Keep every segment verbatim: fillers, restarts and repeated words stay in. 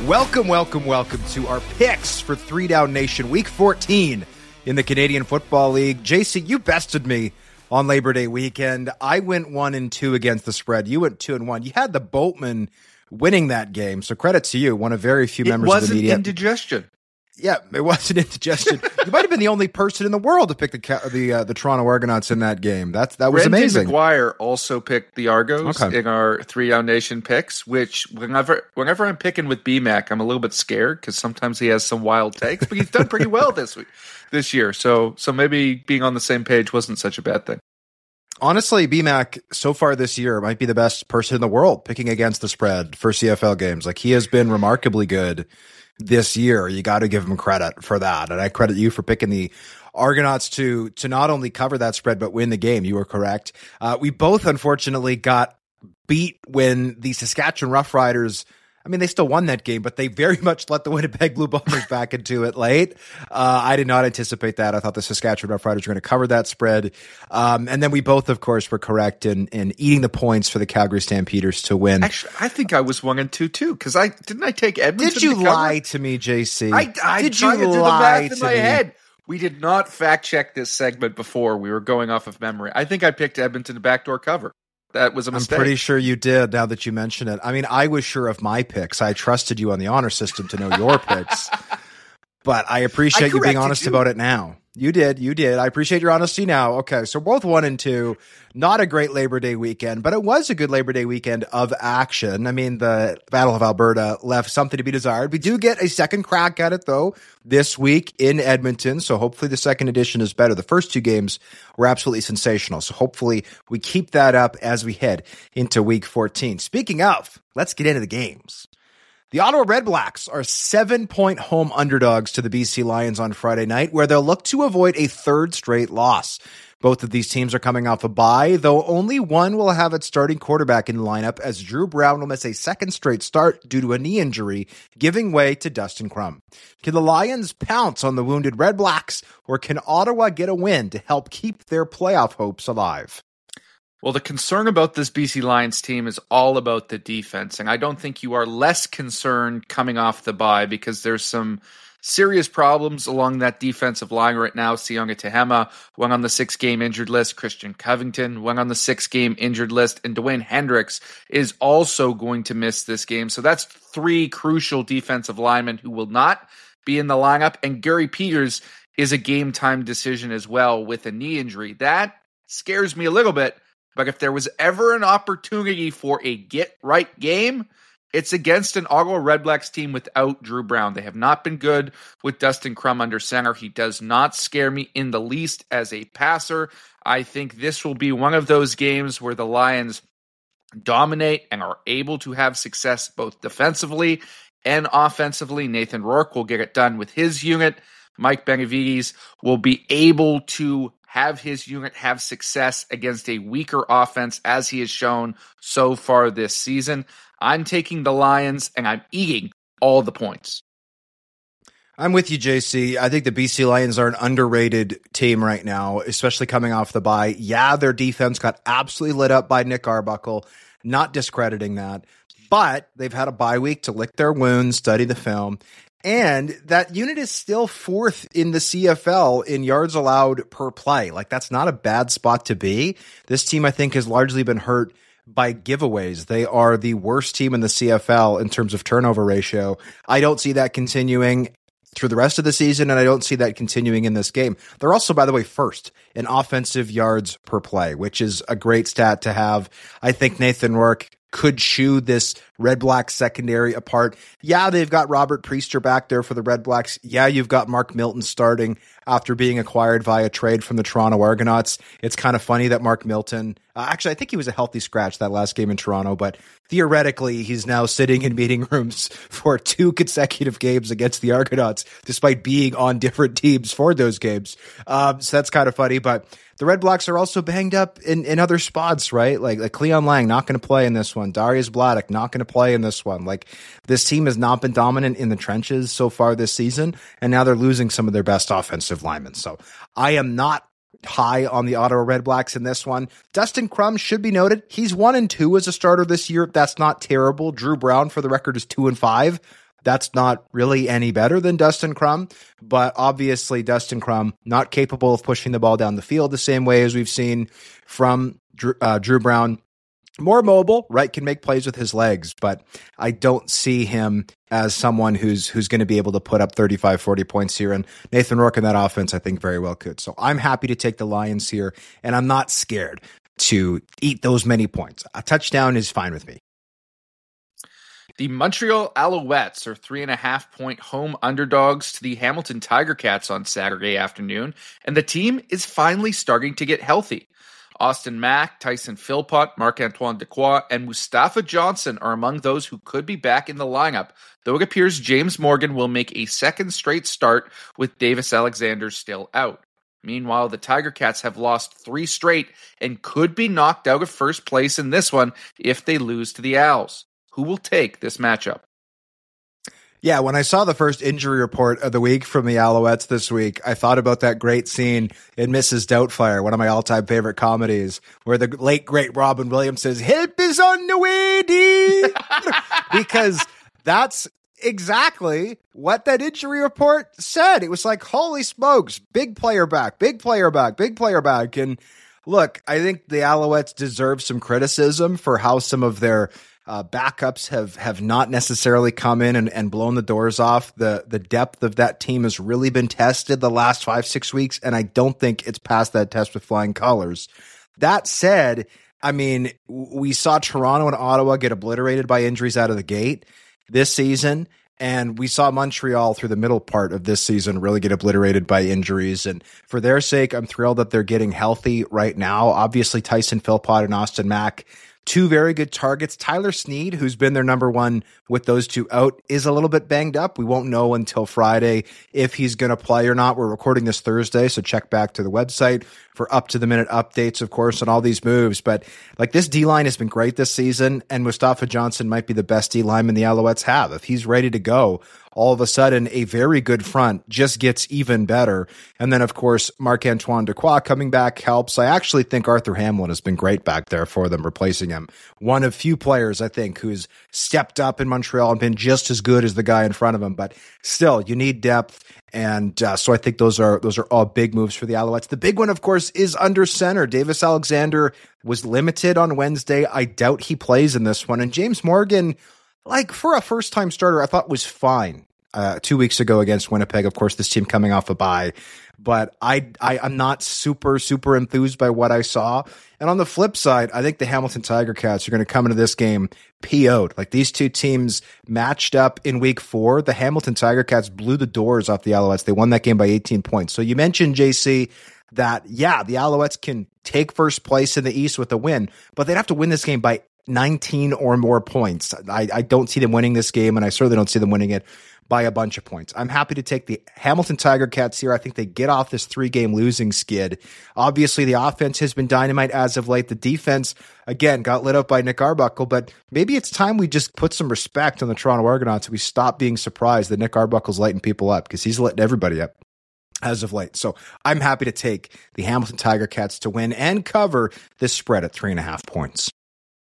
Welcome, welcome, welcome to our picks for Three Down Nation, Week fourteen in the Canadian Football League. J C, you bested me on Labor Day weekend. I went one and two against the spread. You went two and one. You had the Boatman winning that game, so credit to you. One of very few members of the media. It wasn't indigestion. Yeah, it wasn't indigestion. You might have been the only person in the world to pick the the uh, the Toronto Argonauts in that game. That's that was Brendan amazing. McGuire also picked the Argos Okay. in our Three Down Nation picks. Which whenever whenever I'm picking with B Mac, I'm a little bit scared because sometimes he has some wild takes, but he's done pretty well this week, this year. So so maybe being on the same page wasn't such a bad thing. Honestly, B Mac so far this year might be the best person in the world picking against the spread for C F L games. Like, he has been remarkably good this year. You got to give him credit for that. And I credit you for picking the Argonauts to to not only cover that spread, but win the game. You were correct. Uh, we both, unfortunately, got beat when the Saskatchewan Roughriders, I mean, they still won that game, but they very much let the Winnipeg Blue Bombers back into it late. Uh, I did not anticipate that. I thought the Saskatchewan Roughriders were going to cover that spread. Um, and then we both, of course, were correct in, in eating the points for the Calgary Stampeders to win. Actually, I think I was one and two too because I didn't I take Edmonton. Did you to cover? lie to me, J C? I, I did tried you to do the lie math in to my me? head. We did not fact check this segment before. We were going off of memory. I think I picked Edmonton to backdoor cover. That was a mistake. I'm pretty sure you did, now that you mention it. I mean, I was sure of my picks. I trusted you on the honor system to know your picks. But I appreciate I you being corrected honest you. about it now. You did. You did. I appreciate your honesty now. Okay, so both one and two. Not a great Labor Day weekend, but it was a good Labor Day weekend of action. I mean, the Battle of Alberta left something to be desired. We do get a second crack at it, though, this week in Edmonton. So hopefully the second edition is better. The first two games were absolutely sensational. So hopefully we keep that up as we head into Week fourteen. Speaking of, let's get into the games. The Ottawa Redblacks are seven-point home underdogs to the B C Lions on Friday night, where they'll look to avoid a third straight loss. Both of these teams are coming off a bye, though only one will have its starting quarterback in the lineup, as Drew Brown will miss a second straight start due to a knee injury, giving way to Dustin Crum. Can the Lions pounce on the wounded Redblacks, or can Ottawa get a win to help keep their playoff hopes alive? Well, the concern about this B C Lions team is all about the defense, and I don't think you are less concerned coming off the bye because there's some serious problems along that defensive line right now. Sione Tehema went on the six-game injured list. Christian Covington went on the six-game injured list, and Dwayne Hendricks is also going to miss this game. So that's three crucial defensive linemen who will not be in the lineup, and Gary Peters is a game-time decision as well with a knee injury. That scares me a little bit. But if there was ever an opportunity for a get-right game, it's against an Ottawa Redblacks team without Drew Brown. They have not been good with Dustin Crum under center. He does not scare me in the least as a passer. I think this will be one of those games where the Lions dominate and are able to have success both defensively and offensively. Nathan Rourke will get it done with his unit. Mike Benavides will be able to have his unit have success against a weaker offense, as he has shown so far this season. I'm taking the Lions, and I'm eating all the points. I'm with you, J C. I think the B C Lions are an underrated team right now, especially coming off the bye. Yeah, their defense got absolutely lit up by Nick Arbuckle, not discrediting that, but they've had a bye week to lick their wounds, study the film. And that unit is still fourth in the C F L in yards allowed per play. Like, that's not a bad spot to be. This team, I think, has largely been hurt by giveaways. They are the worst team in the C F L in terms of turnover ratio. I don't see that continuing through the rest of the season, and I don't see that continuing in this game. They're also, by the way, first in offensive yards per play, which is a great stat to have. I think Nathan Rourke could chew this Red Black secondary apart. Yeah, they've got Robert Priester back there for the Red Blacks. Yeah, you've got Mark Milton starting after being acquired via trade from the Toronto Argonauts. It's kind of funny that Mark Milton, uh, actually, I think he was a healthy scratch that last game in Toronto, but theoretically, he's now sitting in meeting rooms for two consecutive games against the Argonauts, despite being on different teams for those games. Um, so that's kind of funny, but the Red Blacks are also banged up in, in other spots, right? Like, like Cleon Lang, not going to play in this one. Darius Bladdock, not going to play in this one. Like, this team has not been dominant in the trenches so far this season, and now they're losing some of their best offensive linemen. So I am not high on the Ottawa Red Blacks in this one. Dustin Crum should be noted. He's one and two as a starter this year. That's not terrible. Drew Brown, for the record, is two and five. That's not really any better than Dustin Crum, but obviously Dustin Crum not capable of pushing the ball down the field the same way as we've seen from Drew, uh, Drew Brown. More mobile, right? Can make plays with his legs, but I don't see him as someone who's who's going to be able to put up thirty-five, forty points here. And Nathan Rourke in that offense, I think, very well could. So I'm happy to take the Lions here, and I'm not scared to eat those many points. A touchdown is fine with me. The Montreal Alouettes are three and a half point home underdogs to the Hamilton Tiger Cats on Saturday afternoon, and the team is finally starting to get healthy. Austin Mack, Tyson Philpott, Marc-Antoine Dequoy, and Mustafa Johnson are among those who could be back in the lineup, though it appears James Morgan will make a second straight start with Davis Alexander still out. Meanwhile, the Tiger Cats have lost three straight and could be knocked out of first place in this one if they lose to the Owls. Who will take this matchup? Yeah, when I saw the first injury report of the week from the Alouettes this week, I thought about that great scene in Missus Doubtfire, one of my all-time favorite comedies, where the late, great Robin Williams says, "Help is on the way, dear." Because that's exactly what that injury report said. It was like, holy smokes, big player back, big player back, big player back. And look, I think the Alouettes deserve some criticism for how some of their Uh, backups have have not necessarily come in and, and blown the doors off. The the depth of that team has really been tested the last five, six weeks, and I don't think it's passed that test with flying colors. That said, I mean, we saw Toronto and Ottawa get obliterated by injuries out of the gate this season, and we saw Montreal through the middle part of this season really get obliterated by injuries. And for their sake, I'm thrilled that they're getting healthy right now. Obviously, Tyson Philpott and Austin Mack, two very good targets. Tyler Snead, who's been their number one with those two out, is a little bit banged up. We won't know until Friday if he's going to play or not. We're recording this Thursday, so check back to the website for up-to-the-minute updates, of course, on all these moves. But like this D-line has been great this season, and Mustafa Johnson might be the best D-lineman the Alouettes have. If he's ready to go, all of a sudden, a very good front just gets even better. And then, of course, Marc-Antoine Dequoy coming back helps. I actually think Arthur Hamlin has been great back there for them, replacing him. One of few players, I think, who's stepped up in Montreal and been just as good as the guy in front of him. But still, you need depth. And uh, so I think those are those are all big moves for the Alouettes. The big one, of course, is under center. Davis Alexander was limited on Wednesday. I doubt he plays in this one. And James Morgan, like for a first-time starter, I thought was fine uh, two weeks ago against Winnipeg. Of course, this team coming off a bye. But I, I, I'm not super, super enthused by what I saw. And on the flip side, I think the Hamilton Tiger Cats are going to come into this game P O'd. Like these two teams matched up in week four. The Hamilton Tiger Cats blew the doors off the Alouettes. They won that game by eighteen points. So you mentioned, J C, that, yeah, the Alouettes can take first place in the East with a win, but they'd have to win this game by nineteen or more points. I, I don't see them winning this game, and I certainly don't see them winning it by a bunch of points. I'm happy to take the Hamilton Tiger Cats here. I think they get off this three-game losing skid. Obviously, the offense has been dynamite as of late. The defense, again, got lit up by Nick Arbuckle, but maybe it's time we just put some respect on the Toronto Argonauts and we stop being surprised that Nick Arbuckle's lighting people up, because he's letting everybody up as of late. So I'm happy to take the Hamilton Tiger Cats to win and cover this spread at three and a half points.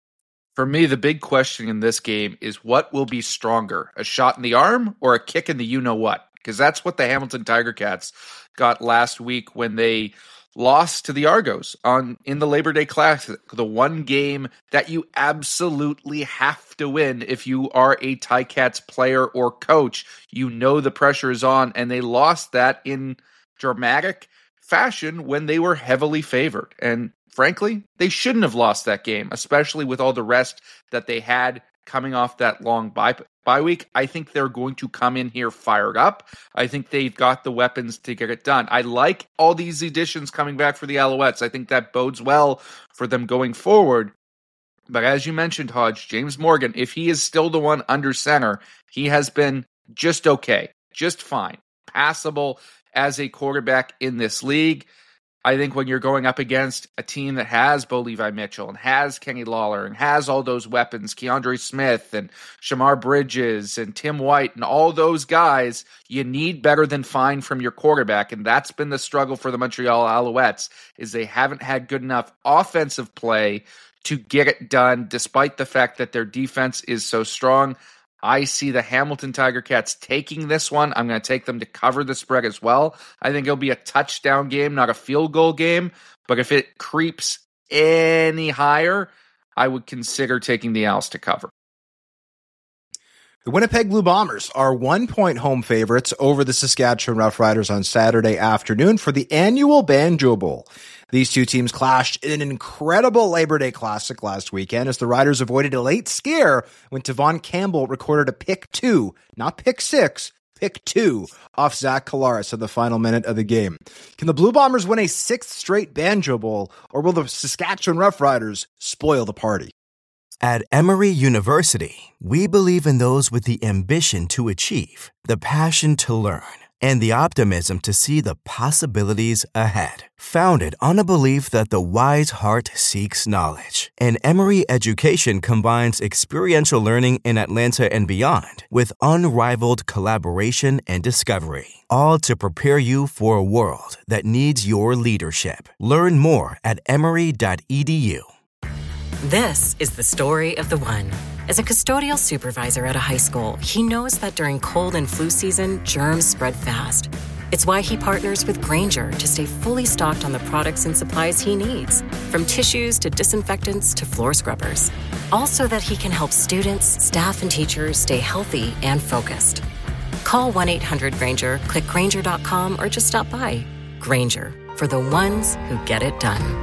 For me, the big question in this game is what will be stronger, a shot in the arm or a kick in the you-know-what? Because that's what the Hamilton Tiger Cats got last week when they lost to the Argos on in the Labor Day Classic, the one game that you absolutely have to win if you are a Ticats player or coach. You know the pressure is on, and they lost that in dramatic fashion when they were heavily favored. And frankly, they shouldn't have lost that game, especially with all the rest that they had coming off that long bye, bye week. I think they're going to come in here fired up. I think they've got the weapons to get it done. I like all these additions coming back for the Alouettes. I think that bodes well for them going forward. But as you mentioned, Hodge, James Morgan, if he is still the one under center, he has been just okay, just fine, passable as a quarterback in this league. I think when you're going up against a team that has Bo Levi Mitchell and has Kenny Lawler and has all those weapons, Keandre Smith and Shamar Bridges and Tim White and all those guys, you need better than fine from your quarterback. And that's been the struggle for the Montreal Alouettes, is they haven't had good enough offensive play to get it done, despite the fact that their defense is so strong. I see the Hamilton Tiger Cats taking this one. I'm going to take them to cover the spread as well. I think it'll be a touchdown game, not a field goal game. But if it creeps any higher, I would consider taking the Owls to cover. The Winnipeg Blue Bombers are one-point home favorites over the Saskatchewan Roughriders on Saturday afternoon for the annual Banjo Bowl. These two teams clashed in an incredible Labor Day Classic last weekend as the Riders avoided a late scare when Tavon Campbell recorded a pick two, not pick six, pick two off Zach Collaros in the final minute of the game. Can the Blue Bombers win a sixth straight Banjo Bowl, or will the Saskatchewan Roughriders spoil the party? At Emory University, we believe in those with the ambition to achieve, the passion to learn, and the optimism to see the possibilities ahead. Founded on a belief that the wise heart seeks knowledge, and Emory education combines experiential learning in Atlanta and beyond with unrivaled collaboration and discovery, all to prepare you for a world that needs your leadership. Learn more at emory dot e d u. This is the story of the one. As a custodial supervisor at a high school, he knows that during cold and flu season, germs spread fast. It's why he partners with Grainger to stay fully stocked on the products and supplies he needs, from tissues to disinfectants to floor scrubbers. Also that he can help students, staff, and teachers stay healthy and focused. Call one eight hundred Grainger, click Grainger dot com, or just stop by. Grainger, for the ones who get it done.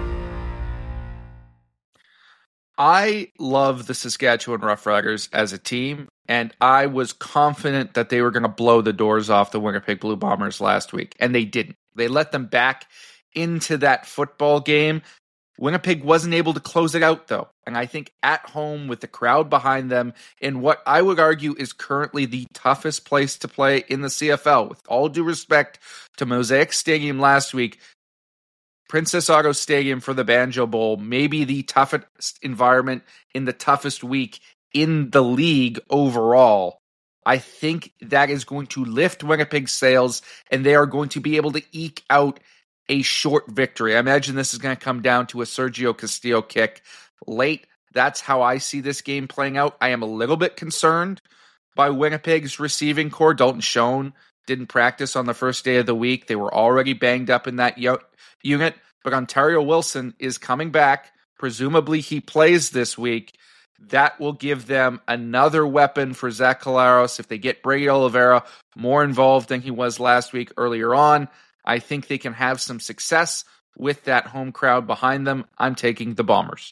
I love the Saskatchewan Roughriders as a team, and I was confident that they were going to blow the doors off the Winnipeg Blue Bombers last week, and they didn't. They let them back into that football game. Winnipeg wasn't able to close it out, though, and I think at home with the crowd behind them in what I would argue is currently the toughest place to play in the C F L, with all due respect to Mosaic Stadium last week, Princess Auto Stadium for the Banjo Bowl, maybe the toughest environment in the toughest week in the league overall. I think that is going to lift Winnipeg's sails, and they are going to be able to eke out a short victory. I imagine this is going to come down to a Sergio Castillo kick late. That's how I see this game playing out. I am a little bit concerned by Winnipeg's receiving core. Dalton Schoen didn't practice on the first day of the week. They were already banged up in that yo- unit, but Ontario Wilson is coming back. Presumably he plays this week. That will give them another weapon for Zach Collaros. If they get Brady Oliveira more involved than he was last week earlier on, I think they can have some success with that home crowd behind them. I'm taking the Bombers.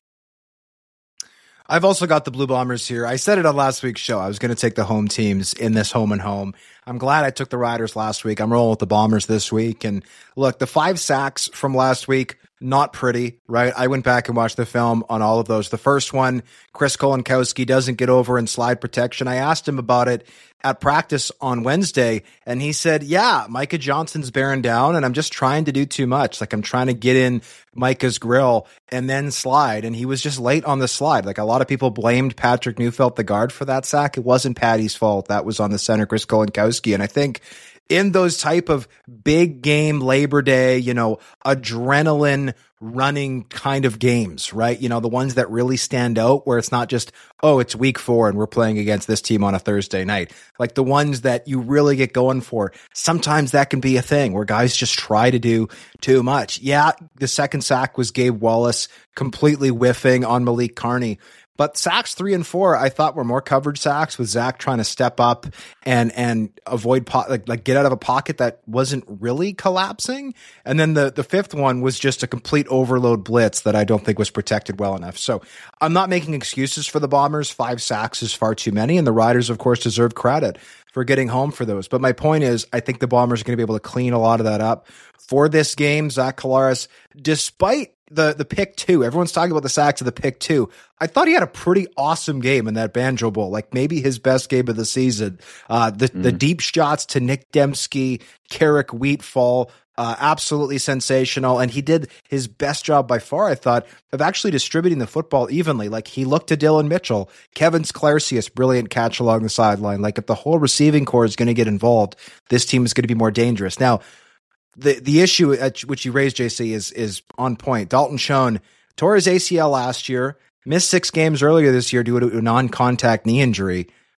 I've also got the Blue Bombers here. I said it on last week's show. I was going to take the home teams in this home and home. I'm glad I took the Riders last week. I'm rolling with the Bombers this week. And look, the five sacks from last week, not pretty, right? I went back and watched the film on all of those. The first one, Chris Kolankowski doesn't get over in slide protection. I asked him about it at practice on Wednesday, and he said, yeah, Micah Johnson's bearing down, and I'm just trying to do too much. Like, I'm trying to get in Micah's grill and then slide, and he was just late on the slide. Like, a lot of people blamed Patrick Neufeld, the guard, for that sack. It wasn't Patty's fault. That was on the center, Chris Kolankowski, and I think in those type of big game Labor Day, you know, adrenaline running kind of games, right? You know, the ones that really stand out where it's not just, oh, it's week four and we're playing against this team on a Thursday night. Like the ones that you really get going for. Sometimes that can be a thing where guys just try to do too much. Yeah, the second sack was Gabe Wallace completely whiffing on Malik Carney. But sacks three and four, I thought were more coverage sacks with Zach trying to step up and and avoid po- like like get out of a pocket that wasn't really collapsing. And then the the fifth one was just a complete overload blitz that I don't think was protected well enough. So I'm not making excuses for the Bombers. Five sacks is far too many, and the Riders, of course, deserve credit for getting home for those. But my point is, I think the Bombers are going to be able to clean a lot of that up for this game. Zach Collaros, despite the the pick two, everyone's talking about the sacks of the pick two. I thought he had a pretty awesome game in that Banjo Bowl, like maybe his best game of the season. Uh, the mm. the deep shots to Nick Dembski, Carrick Wheatfall, uh, absolutely sensational. And he did his best job by far, I thought, of actually distributing the football evenly. Like he looked to Dylan Mitchell, Kevin Sklarcius, brilliant catch along the sideline. Like if the whole receiving core is going to get involved, this team is going to be more dangerous. Now, The the issue at which you raised, J C, is is on point. Dalton Schoen tore his A C L last year, missed six games earlier this year due to a non-contact knee injury.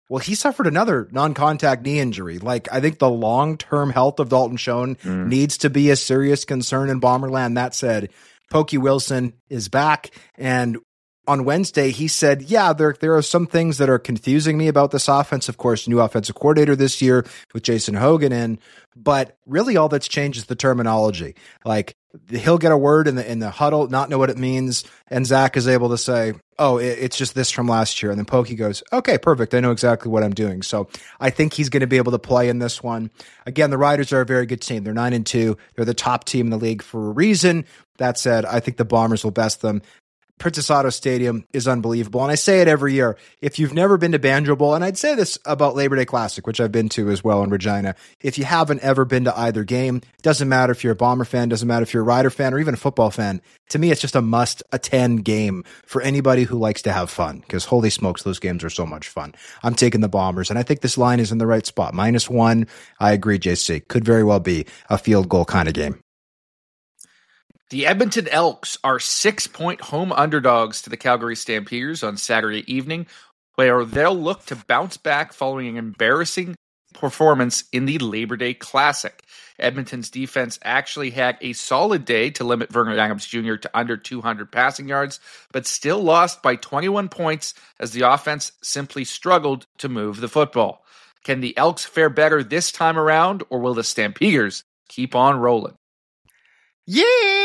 Well, he suffered another non-contact knee injury. Like, I think the long-term health of Dalton Schoen mm. needs to be a serious concern in Bomberland. That said, Pokey Wilson is back, and on Wednesday, he said, yeah, there there are some things that are confusing me about this offense. Of course, new offensive coordinator this year with Jason Hogan in, but really all that's changed is the terminology. Like, he'll get a word in the in the huddle, not know what it means, and Zach is able to say, oh, it, it's just this from last year. And then Pokey goes, okay, perfect. I know exactly what I'm doing. So I think he's going to be able to play in this one. Again, the Riders are a very good team. They're nine and two. They're the top team in the league for a reason. That said, I think the Bombers will best them. Princess Auto Stadium is unbelievable. And I say it every year. If you've never been to Banjo Bowl, and I'd say this about Labor Day Classic, which I've been to as well in Regina, if you haven't ever been to either game, doesn't matter if you're a Bomber fan, doesn't matter if you're a Rider fan or even a football fan. To me, it's just a must attend game for anybody who likes to have fun, because holy smokes, those games are so much fun. I'm taking the Bombers, and I think this line is in the right spot. Minus one, I agree, J C. Could very well be a field goal kind of game. The Edmonton Elks are six-point home underdogs to the Calgary Stampeders on Saturday evening, where they'll look to bounce back following an embarrassing performance in the Labor Day Classic. Edmonton's defense actually had a solid day to limit Vernon Adams Junior to under two hundred passing yards, but still lost by twenty-one points as the offense simply struggled to move the football. Can the Elks fare better this time around, or will the Stampeders keep on rolling? Yeah!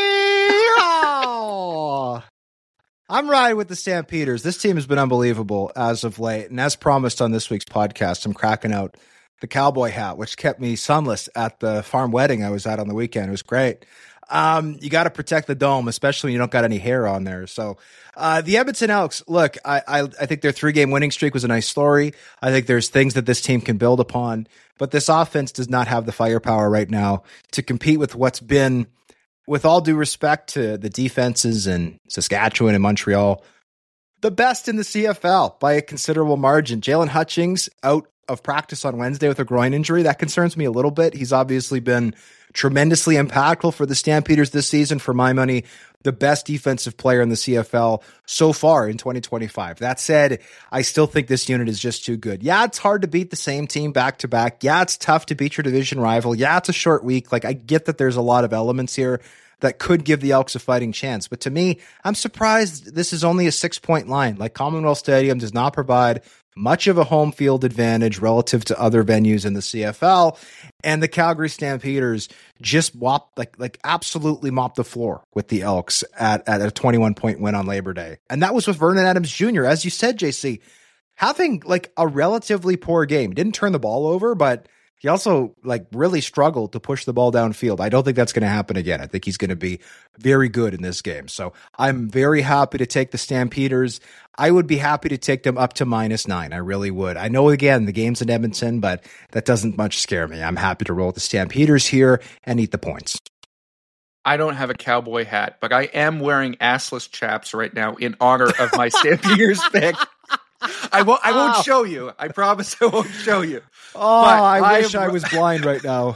I'm riding with the Stampeders. This team has been unbelievable as of late. And as promised on this week's podcast, I'm cracking out the cowboy hat, which kept me sunless at the farm wedding I was at on the weekend. It was great. Um, you got to protect the dome, especially when you don't got any hair on there. So uh, the Edmonton Elks, look, I, I, I think their three-game winning streak was a nice story. I think there's things that this team can build upon. But this offense does not have the firepower right now to compete with what's been, with all due respect to the defenses in Saskatchewan and Montreal, the best in the C F L by a considerable margin. Jalen Hutchings out of practice on Wednesday with a groin injury. That concerns me a little bit. He's obviously been tremendously impactful for the Stampeders this season. For my money, the best defensive player in the C F L so far in twenty twenty-five. That said, I still think this unit is just too good. Yeah, it's hard to beat the same team back to back. Yeah, it's tough to beat your division rival. Yeah, it's a short week. Like, I get that there's a lot of elements here that could give the Elks a fighting chance. But to me, I'm surprised this is only a six-point line. Like, Commonwealth Stadium does not provide much of a home field advantage relative to other venues in the C F L. And the Calgary Stampeders just whopped, like, like absolutely mopped the floor with the Elks at, at a twenty-one point win on Labor Day. And that was with Vernon Adams Junior As you said, J C, having like a relatively poor game. He didn't turn the ball over, but he also like really struggled to push the ball downfield. I don't think that's going to happen again. I think he's going to be very good in this game. So I'm very happy to take the Stampeders. I would be happy to take them up to minus nine. I really would. I know, again, the game's in Edmonton, but that doesn't much scare me. I'm happy to roll with the Stampeders here and eat the points. I don't have a cowboy hat, but I am wearing assless chaps right now in honor of my Stampeders pick. I won't. I won't show you. I promise I won't show you. Oh, but I, I wish am, I was blind right now.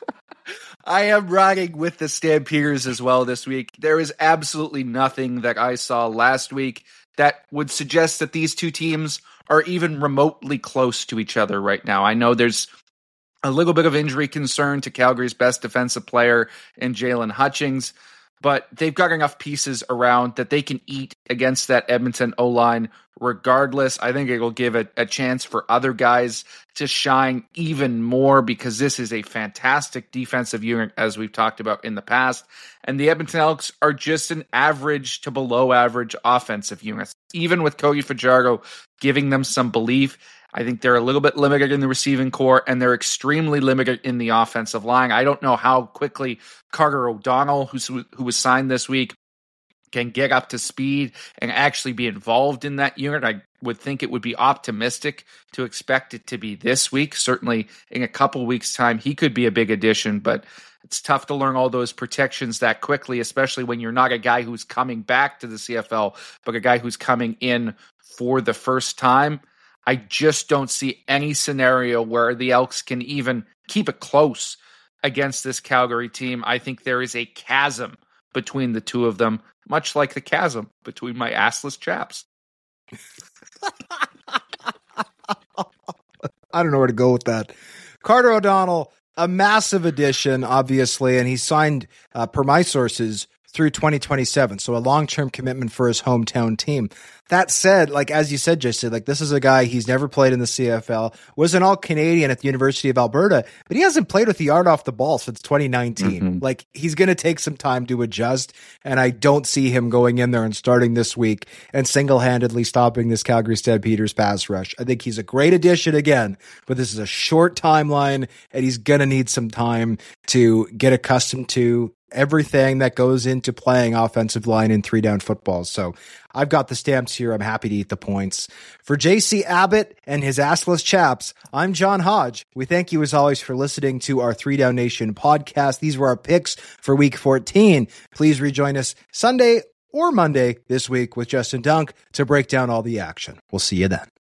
I am riding with the Stampeders as well this week. There is absolutely nothing that I saw last week that would suggest that these two teams are even remotely close to each other right now. I know there's a little bit of injury concern to Calgary's best defensive player in Jalen Hutchings, but they've got enough pieces around that they can eat against that Edmonton O-line regardless. I think it will give it a chance for other guys to shine even more because this is a fantastic defensive unit, as we've talked about in the past. And the Edmonton Elks are just an average to below average offensive unit. Even with Cody Fajardo giving them some belief, I think they're a little bit limited in the receiving core, and they're extremely limited in the offensive line. I don't know how quickly Carter O'Donnell, who's, who was signed this week, can get up to speed and actually be involved in that unit. I would think it would be optimistic to expect it to be this week. Certainly in a couple weeks' time, he could be a big addition, but it's tough to learn all those protections that quickly, especially when you're not a guy who's coming back to the C F L, but a guy who's coming in for the first time. I just don't see any scenario where the Elks can even keep it close against this Calgary team. I think there is a chasm between the two of them, much like the chasm between my assless chaps. I don't know where to go with that. Carter O'Donnell, a massive addition, obviously, and he signed, uh, per my sources, through twenty twenty-seven. So a long-term commitment for his hometown team. That said, like, as you said, Jesse, like, this is a guy, he's never played in the C F L, was an all-Canadian at the University of Alberta, but he hasn't played with the art off the ball since twenty nineteen. Mm-hmm. Like, he's going to take some time to adjust, and I don't see him going in there and starting this week and single-handedly stopping this Calgary Stampeders pass rush. I think he's a great addition again, but this is a short timeline, and he's going to need some time to get accustomed to everything that goes into playing offensive line in three down football. So I've got the Stamps here. I'm happy to eat the points. For J C Abbott and his assless chaps, I'm John Hodge. We thank you as always for listening to our Three Down Nation podcast. These were our picks for week fourteen. Please rejoin us Sunday or Monday this week with Justin Dunk to break down all the action. We'll see you then.